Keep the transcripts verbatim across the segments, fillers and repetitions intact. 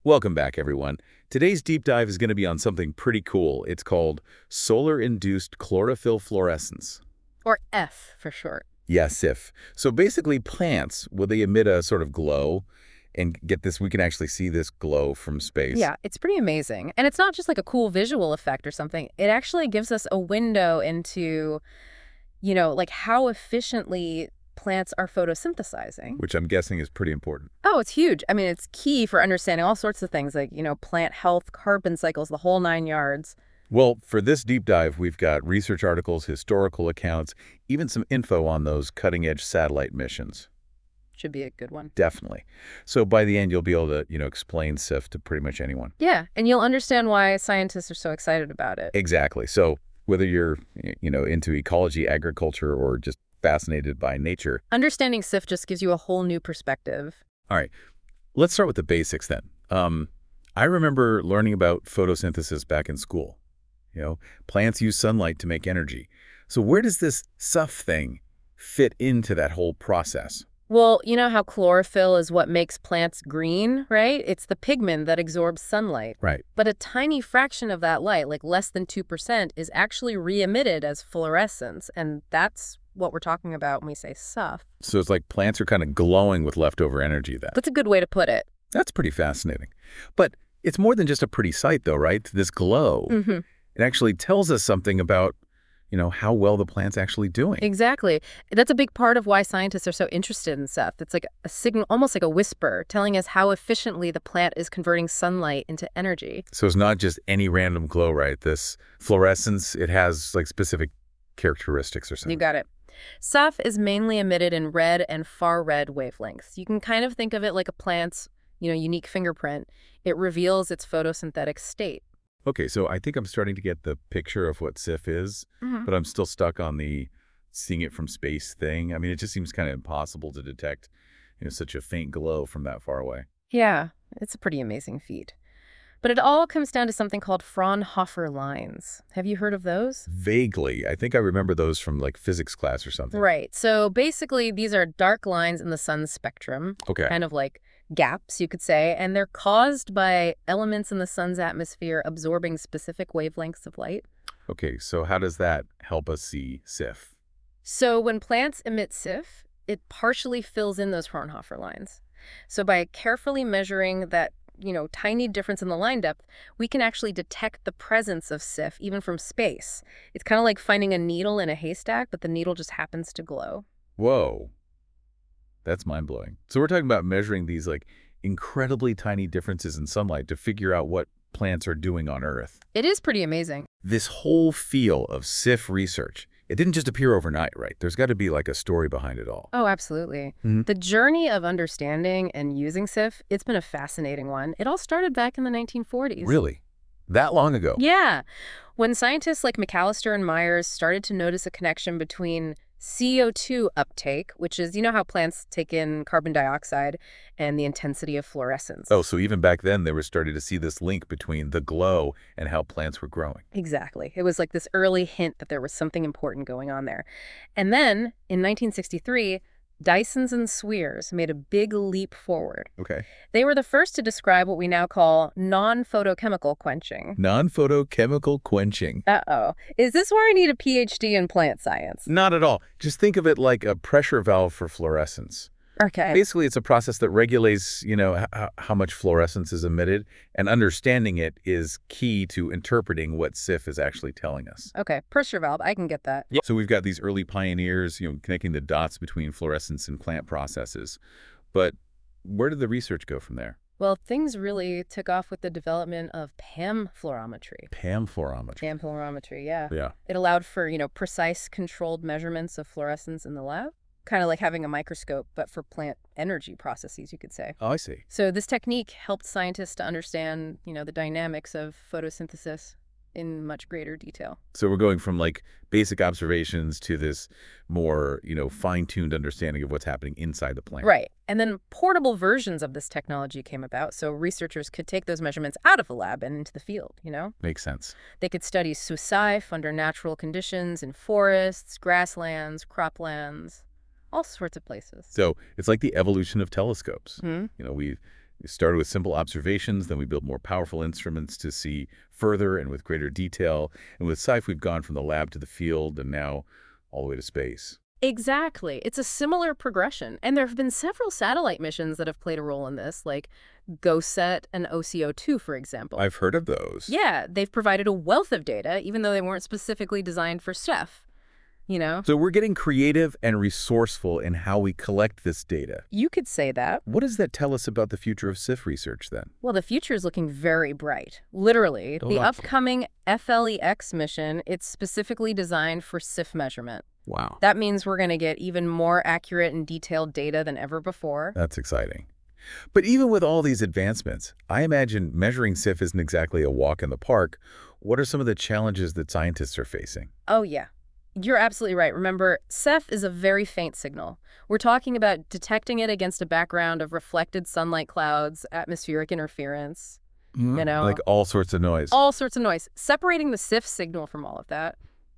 Welcome back, everyone. Today's deep dive is going to be on something pretty cool. It's called solar-induced chlorophyll fluorescence. Or F for short. Yeah, S I F. So basically, plants, will they emit a sort of glow? And get this, we can actually see this glow from space. Yeah, it's pretty amazing. And it's not just like a cool visual effect or something. It actually gives us a window into, you know, like how efficiently plants are photosynthesizing. Which I'm guessing is pretty important. Oh, it's huge. I mean, it's key for understanding all sorts of things like, you know, plant health, carbon cycles, the whole nine yards. Well, for this deep dive, we've got research articles, historical accounts, even some info on those cutting-edge satellite missions. Should be a good one. Definitely. So by the end, you'll be able to, you know, explain S I F to pretty much anyone. Yeah, and you'll understand why scientists are so excited about it. Exactly. So whether you're, you know, into ecology, agriculture, or just fascinated by nature. Understanding S I F just gives you a whole new perspective. All right. Let's start with the basics then. Um, I remember learning about photosynthesis back in school. You know, plants use sunlight to make energy. So where does this S U F thing fit into that whole process? Well, you know how chlorophyll is what makes plants green, right? It's the pigment that absorbs sunlight. Right. But a tiny fraction of that light, like less than two percent, is actually re-emitted as fluorescence. And that's what we're talking about when we say S U F. So it's like plants are kind of glowing with leftover energy then. That's a good way to put it. That's pretty fascinating. But it's more than just a pretty sight though, right? This glow, Mm-hmm. it actually tells us something about, you know, how well the plant's actually doing. Exactly. That's a big part of why scientists are so interested in S U F. It's like a signal, almost like a whisper, telling us how efficiently the plant is converting sunlight into energy. So it's not just any random glow, right? This fluorescence, it has like specific characteristics or something. You got it. S U F is mainly emitted in red and far red wavelengths. You can kind of think of it like a plant's, you know, unique fingerprint. It reveals its photosynthetic state. Okay, so I think I'm starting to get the picture of what S I F is, Mm-hmm. but I'm still stuck on the seeing it from space thing. I mean, it just seems kind of impossible to detect, you know, such a faint glow from that far away. Yeah, it's a pretty amazing feat. But it all comes down to something called Fraunhofer lines. Have you heard of those? Vaguely. I think I remember those from like physics class or something. Right. So basically, these are dark lines in the sun's spectrum, Okay. kind of like gaps, you could say, and they're caused by elements in the sun's atmosphere absorbing specific wavelengths of light. Okay, so how does that help us see S I F? So when plants emit S I F, it partially fills in those Fraunhofer lines. So by carefully measuring that, you know, tiny difference in the line depth, we can actually detect the presence of S I F even from space. It's kind of like finding a needle in a haystack, but the needle just happens to glow. Whoa. That's mind-blowing. So we're talking about measuring these like incredibly tiny differences in sunlight to figure out what plants are doing on Earth. It is pretty amazing. This whole field of S I F research, it didn't just appear overnight, right? There's got to be like a story behind it all. Oh, absolutely. Mhm. The journey of understanding and using S I F, it's been a fascinating one. It all started back in the nineteen forties. Really? That long ago? Yeah. When scientists like McAllister and Myers started to notice a connection between C O two uptake, which is, you know how plants take in carbon dioxide, and the intensity of fluorescence. Oh, so even back then they were starting to see this link between the glow and how plants were growing. Exactly. It was like this early hint that there was something important going on there. And then in nineteen sixty-three, Dysons and Sweers made a big leap forward. Okay. They were the first to describe what we now call non-photochemical quenching. Non-photochemical quenching. Uh-oh. Is this where I need a P H D in plant science? Not at all. Just think of it like a pressure valve for fluorescence. Okay. Basically, it's a process that regulates, you know, h- how much fluorescence is emitted, and understanding it is key to interpreting what S I F is actually telling us. Okay, pressure valve, I can get that. So we've got these early pioneers, you know, connecting the dots between fluorescence and plant processes. But where did the research go from there? Well, things really took off with the development of PAM fluorometry. PAM fluorometry. PAM fluorometry, yeah. Yeah. It allowed for, you know, precise controlled measurements of fluorescence in the lab. Kind of like having a microscope, but for plant energy processes, you could say. Oh, I see. So this technique helped scientists to understand, you know, the dynamics of photosynthesis in much greater detail. So we're going from like basic observations to this more, you know, fine-tuned understanding of what's happening inside the plant. Right. And then portable versions of this technology came about, so researchers could take those measurements out of the lab and into the field, you know? Makes sense. They could study S I F under natural conditions in forests, grasslands, croplands, all sorts of places. So it's like the evolution of telescopes. Hmm? You know, we We started with simple observations, then we built more powerful instruments to see further and with greater detail. And with SIFE, we've gone from the lab to the field and now all the way to space. Exactly. It's a similar progression. And there have been several satellite missions that have played a role in this, like GOSET and O C O two, for example. I've heard of those. Yeah, they've provided a wealth of data, even though they weren't specifically designed for SIFE. You know? So we're getting creative and resourceful in how we collect this data. You could say that. What does that tell us about the future of SIFE research then? Well, the future is looking very bright. Literally, the upcoming F L E X mission, it's specifically designed for SIFE measurement. Wow. That means we're going to get even more accurate and detailed data than ever before. That's exciting. But even with all these advancements, I imagine measuring SIFE isn't exactly a walk in the park. What are some of the challenges that scientists are facing? Oh, yeah. You're absolutely right. Remember, SIFE is a very faint signal. We're talking about detecting it against a background of reflected sunlight clouds, atmospheric interference, Mm, you know. Like all sorts of noise. All sorts of noise. Separating the SIFE signal from all of that,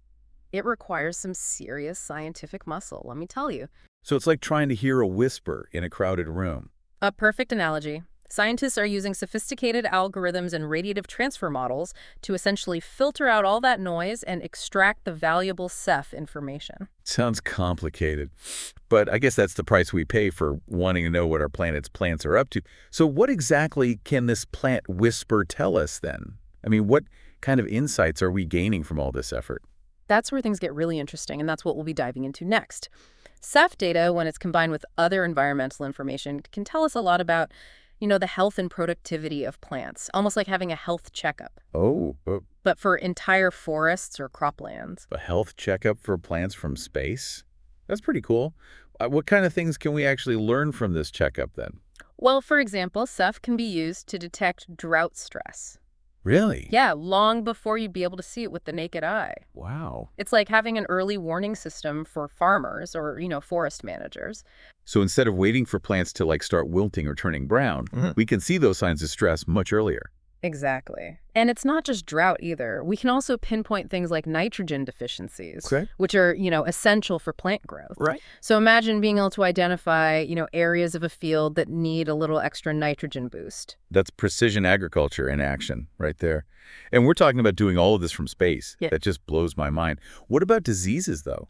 it requires some serious scientific muscle, let me tell you. So it's like trying to hear a whisper in a crowded room. A perfect analogy. Scientists are using sophisticated algorithms and radiative transfer models to essentially filter out all that noise and extract the valuable SIFE information. Sounds complicated, but I guess that's the price we pay for wanting to know what our planet's plants are up to. So what exactly can this plant whisper tell us then? I mean, what kind of insights are we gaining from all this effort? That's where things get really interesting, and that's what we'll be diving into next. SIFE data, when it's combined with other environmental information, can tell us a lot about, you know, the health and productivity of plants, almost like having a health checkup. Oh, uh, But for entire forests or croplands. a health checkup for plants from space? That's pretty cool. Uh, what kind of things can we actually learn from this checkup then? Well, for example, SIFE can be used to detect drought stress. Really? Yeah, long before you'd be able to see it with the naked eye. Wow. It's like having an early warning system for farmers or, you know, forest managers. So instead of waiting for plants to like start wilting or turning brown, Mhm. we can see those signs of stress much earlier. Exactly. And it's not just drought either. We can also pinpoint things like nitrogen deficiencies, Okay. which are, you know, essential for plant growth. Right. So imagine being able to identify, you know, areas of a field that need a little extra nitrogen boost. That's precision agriculture in action right there. And we're talking about doing all of this from space. Yeah. That just blows my mind. What about diseases, though?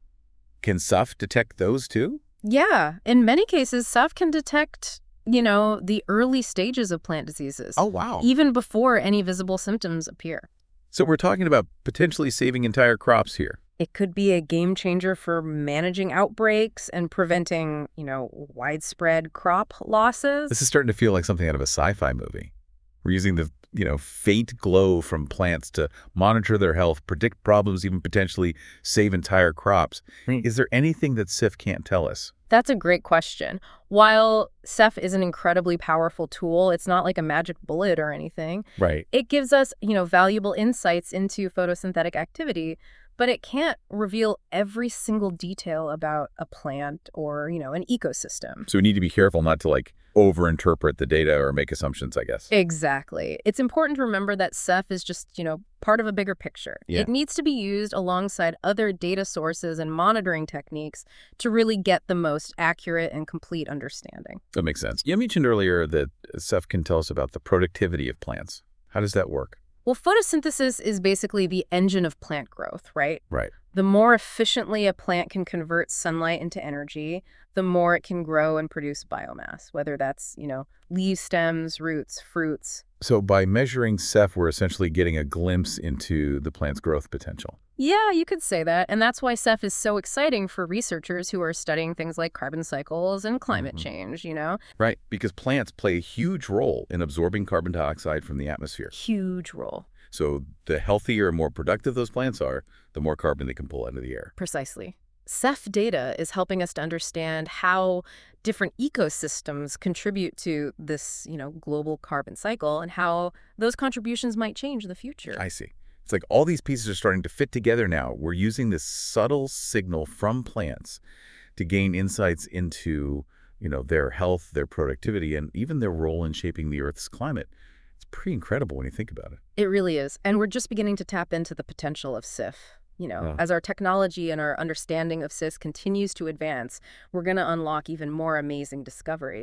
Can SIFE detect those too? Yeah. In many cases, SIFE can detect, you know, the early stages of plant diseases, wow. even before any visible symptoms appear. So we're talking about potentially saving entire crops here. It could be a game changer for managing outbreaks and preventing, you know, widespread crop losses. This is starting to feel like something out of a sci-fi movie. We're using the, you know, faint glow from plants to monitor their health, predict problems, even potentially save entire crops. Hmm. Is there anything that SIFE can't tell us? That's a great question. While SIFE is an incredibly powerful tool, it's not like a magic bullet or anything. Right. It gives us, you know, valuable insights into photosynthetic activity, but it can't reveal every single detail about a plant or, you know, an ecosystem. So we need to be careful not to like overinterpret the data or make assumptions, I guess. Exactly. It's important to remember that SIFE is just, you know, part of a bigger picture. Yeah. It needs to be used alongside other data sources and monitoring techniques to really get the most accurate and complete understanding. That makes sense. You mentioned earlier that SIFE can tell us about the productivity of plants. How does that work? Well, photosynthesis is basically the engine of plant growth, right? Right. The more efficiently a plant can convert sunlight into energy, the more it can grow and produce biomass, whether that's, you know, leaf stems, roots, fruits. So by measuring SIFE, we're essentially getting a glimpse into the plant's growth potential. Yeah, you could say that. And that's why SIFE is so exciting for researchers who are studying things like carbon cycles and climate Mhm. change, you know? Right, because plants play a huge role in absorbing carbon dioxide from the atmosphere. Huge role. So the healthier and more productive those plants are, the more carbon they can pull out of the air. Precisely. SIFE data is helping us to understand how different ecosystems contribute to this, you know, global carbon cycle and how those contributions might change in the future. I see. It's like all these pieces are starting to fit together now. We're using this subtle signal from plants to gain insights into, you know, their health, their productivity, and even their role in shaping the Earth's climate. It's pretty incredible when you think about it. It really is. And we're just beginning to tap into the potential of SIFE. You know, Yeah. as our technology and our understanding of SIFE continues to advance, we're going to unlock even more amazing discoveries.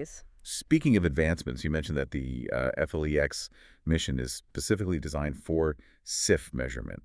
Speaking of advancements, you mentioned that the uh, F L E X mission is specifically designed for S I F measurement.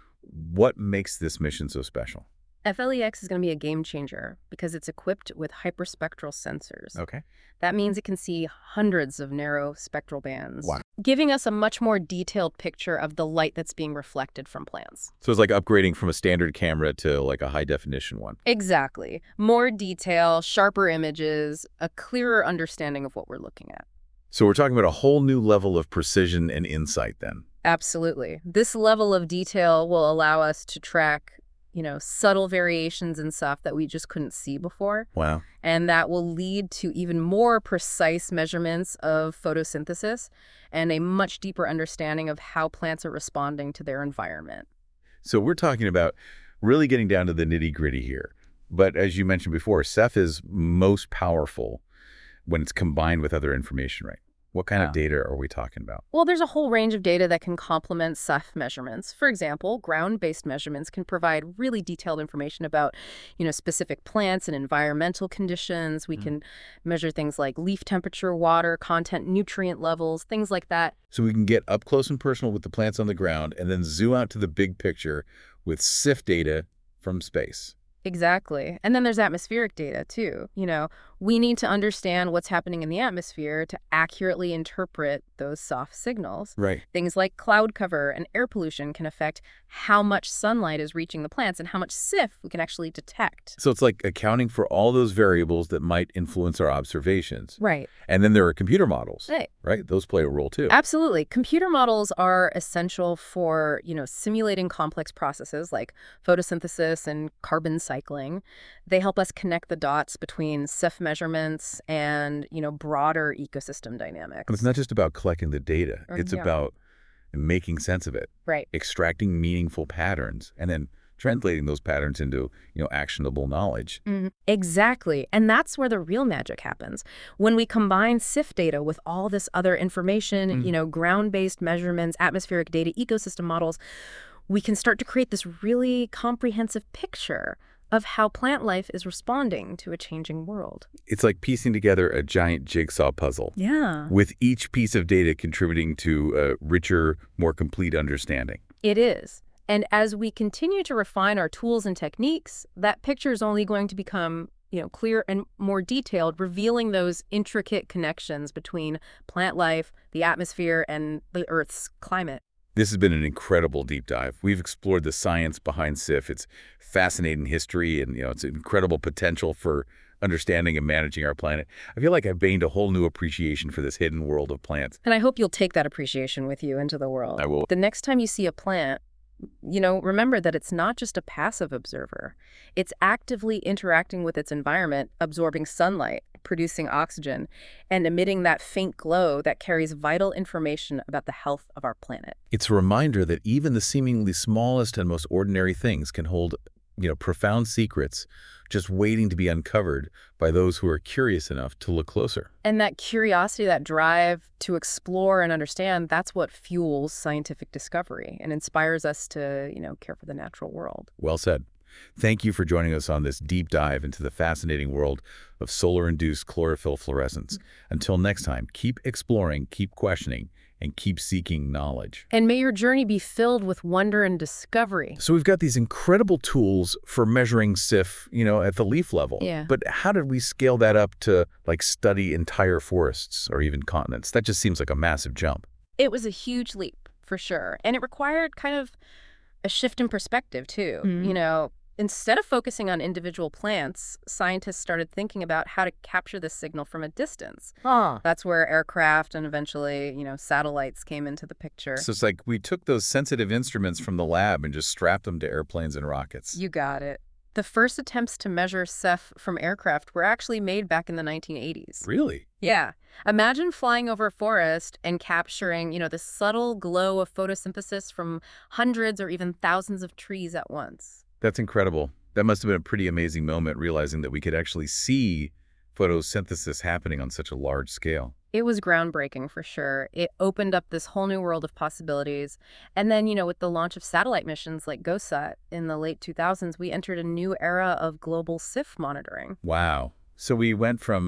What makes this mission so special? F L E X is going to be a game changer because it's equipped with hyperspectral sensors. Okay. That means it can see hundreds of narrow spectral bands, Wow. giving us a much more detailed picture of the light that's being reflected from plants. So it's like upgrading from a standard camera to like a high definition one. Exactly. More detail, sharper images, a clearer understanding of what we're looking at. So we're talking about a whole new level of precision and insight then. Absolutely. This level of detail will allow us to track, you know, subtle variations and stuff that we just couldn't see before. Wow. And that will lead to even more precise measurements of photosynthesis and a much deeper understanding of how plants are responding to their environment. So we're talking about really getting down to the nitty-gritty here. But as you mentioned before, S E F is most powerful when it's combined with other information, right? What kind Yeah. of data are we talking about? Well, there's a whole range of data that can complement S E F measurements. For example, ground-based measurements can provide really detailed information about, you know, specific plants and environmental conditions. We Mm. can measure things like leaf temperature, water content, nutrient levels, things like that. So we can get up close and personal with the plants on the ground and then zoom out to the big picture with S I F data from space. Exactly. And then there's atmospheric data, too. You know, we need to understand what's happening in the atmosphere to accurately interpret those soft signals. Right. Things like cloud cover and air pollution can affect how much sunlight is reaching the plants and how much S I F we can actually detect. So it's like accounting for all those variables that might influence our observations. Right. And then there are computer models, Right. right? Those play a role too. Absolutely. Computer models are essential for, you know, simulating complex processes like photosynthesis and carbon cycling. They help us connect the dots between S I F measurements and, you know, broader ecosystem dynamics. And it's not just about collecting the data. Or- It's yeah. about making sense of it, Right. extracting meaningful patterns, and then translating those patterns into, you know, actionable knowledge. Mhm. Exactly. And that's where the real magic happens. When we combine S I F data with all this other information, Mhm. you know, ground-based measurements, atmospheric data, ecosystem models, we can start to create this really comprehensive picture of how plant life is responding to a changing world. It's like piecing together a giant jigsaw puzzle, Yeah. with each piece of data contributing to a richer, more complete understanding. It is. And as we continue to refine our tools and techniques, that picture is only going to become, you know, clear and more detailed, revealing those intricate connections between plant life, the atmosphere, and the Earth's climate. This has been an incredible deep dive. We've explored the science behind S I F, its fascinating history, and you know its incredible potential for understanding and managing our planet. I feel like I've gained a whole new appreciation for this hidden world of plants. And I hope you'll take that appreciation with you into the world. I will. The next time you see a plant, you know, remember that it's not just a passive observer. It's actively interacting with its environment, absorbing sunlight, producing oxygen, and emitting that faint glow that carries vital information about the health of our planet. It's a reminder that even the seemingly smallest and most ordinary things can hold, you know, profound secrets just waiting to be uncovered by those who are curious enough to look closer. And that curiosity, that drive to explore and understand, that's what fuels scientific discovery and inspires us to, you know, care for the natural world. Well said. Thank you for joining us on this deep dive into the fascinating world of solar-induced chlorophyll fluorescence. Until next time, keep exploring, keep questioning, and keep seeking knowledge. And may your journey be filled with wonder and discovery. So we've got these incredible tools for measuring S I F, you know, at the leaf level. Yeah. But how did we scale that up to, like, study entire forests or even continents? That just seems like a massive jump. It was a huge leap, for sure. And it required kind of a shift in perspective, too. Mhm. You know, instead of focusing on individual plants, scientists started thinking about how to capture this signal from a distance. Huh. That's where aircraft and eventually, you know, satellites came into the picture. So it's like we took those sensitive instruments from the lab and just strapped them to airplanes and rockets. You got it. The first attempts to measure S I F from aircraft were actually made back in the nineteen eighties. Really? Yeah. Imagine flying over a forest and capturing, you know, the subtle glow of photosynthesis from hundreds or even thousands of trees at once. That's incredible. That must have been a pretty amazing moment, realizing that we could actually see photosynthesis happening on such a large scale. It was groundbreaking for sure. It opened up this whole new world of possibilities. And then, you know, with the launch of satellite missions like GOSAT in the late two thousands, we entered a new era of global S I F monitoring. Wow. So we went from,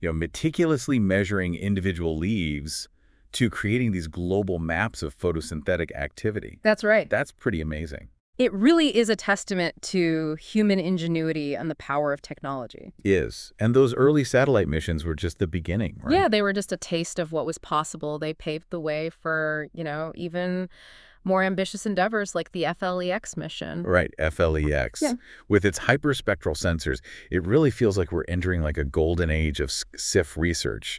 you know, meticulously measuring individual leaves to creating these global maps of photosynthetic activity. That's right. That's pretty amazing. It really is a testament to human ingenuity and the power of technology. Is. And those early satellite missions were just the beginning, right? Yeah, they were just a taste of what was possible. They paved the way for, you know, even more ambitious endeavors like the F L E X mission. Right, F L E X. Yeah. With its hyperspectral sensors, it really feels like we're entering like a golden age of S I F research.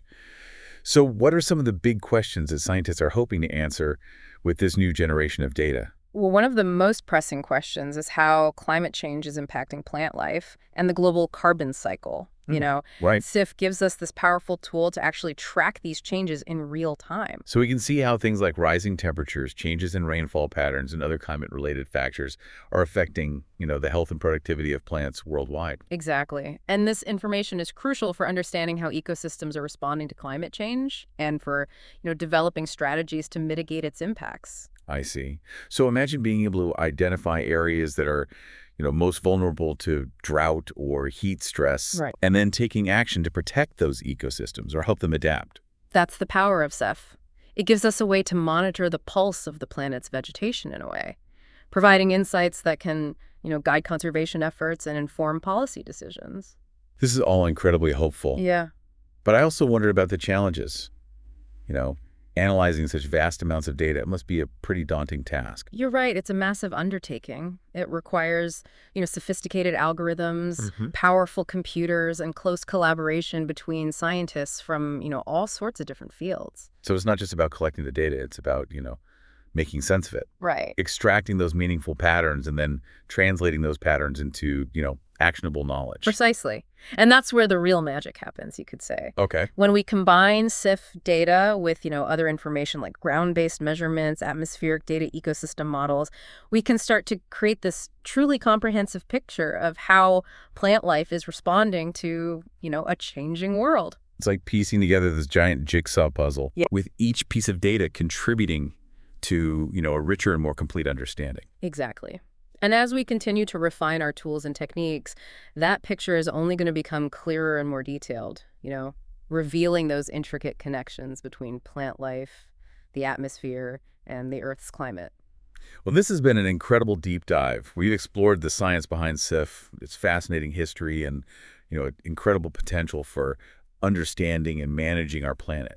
So what are some of the big questions that scientists are hoping to answer with this new generation of data? Well, one of the most pressing questions is how climate change is impacting plant life and the global carbon cycle. You know, Right. S I F gives us this powerful tool to actually track these changes in real time. So we can see how things like rising temperatures, changes in rainfall patterns, and other climate-related factors are affecting, you know, the health and productivity of plants worldwide. Exactly. And this information is crucial for understanding how ecosystems are responding to climate change and for, you know, developing strategies to mitigate its impacts. I see. So imagine being able to identify areas that are, you know, most vulnerable to drought or heat stress, Right. and then taking action to protect those ecosystems or help them adapt. That's the power of S I F. It gives us a way to monitor the pulse of the planet's vegetation in a way, providing insights that can, you know, guide conservation efforts and inform policy decisions. This is all incredibly hopeful. Yeah. But I also wondered about the challenges. You know, analyzing such vast amounts of data, it must be a pretty daunting task. You're right. It's a massive undertaking. It requires, you know, sophisticated algorithms, Mhm. powerful computers, and close collaboration between scientists from, you know, all sorts of different fields. So it's not just about collecting the data, it's about, you know, making sense of it, Right. extracting those meaningful patterns and then translating those patterns into, you know, actionable knowledge. Precisely. And that's where the real magic happens, you could say. Okay. When we combine S I F data with, you know, other information like ground-based measurements, atmospheric data, ecosystem models, we can start to create this truly comprehensive picture of how plant life is responding to, you know, a changing world. It's like piecing together this giant jigsaw puzzle, Yeah. with each piece of data contributing to, you know, a richer and more complete understanding. Exactly. And as we continue to refine our tools and techniques, that picture is only going to become clearer and more detailed, you know, revealing those intricate connections between plant life, the atmosphere, and the Earth's climate. Well, this has been an incredible deep dive. We've explored the science behind S I F, its fascinating history, and, you know, incredible potential for understanding and managing our planet.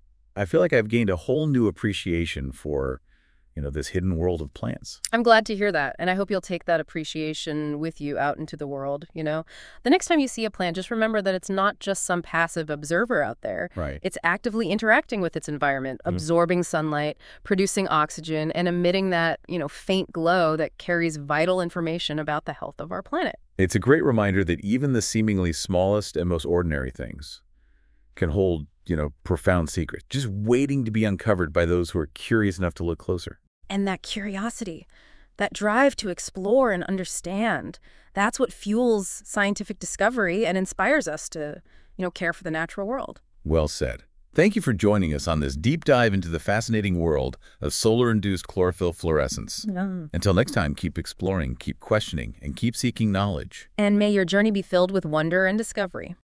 I feel like I've gained a whole new appreciation for, you know, this hidden world of plants. I'm glad to hear that, and I hope you'll take that appreciation with you out into the world, you know? The next time you see a plant, just remember that it's not just some passive observer out there. Right. It's actively interacting with its environment, absorbing sunlight, producing oxygen, and emitting that, you know, faint glow that carries vital information about the health of our planet. It's a great reminder that even the seemingly smallest and most ordinary things can hold, you know, profound secrets, just waiting to be uncovered by those who are curious enough to look closer. And that curiosity, that drive to explore and understand, that's what fuels scientific discovery and inspires us to, you know, care for the natural world. Well said. Thank you for joining us on this deep dive into the fascinating world of solar-induced chlorophyll fluorescence. Until next time, keep exploring, keep questioning, and keep seeking knowledge. And may your journey be filled with wonder and discovery.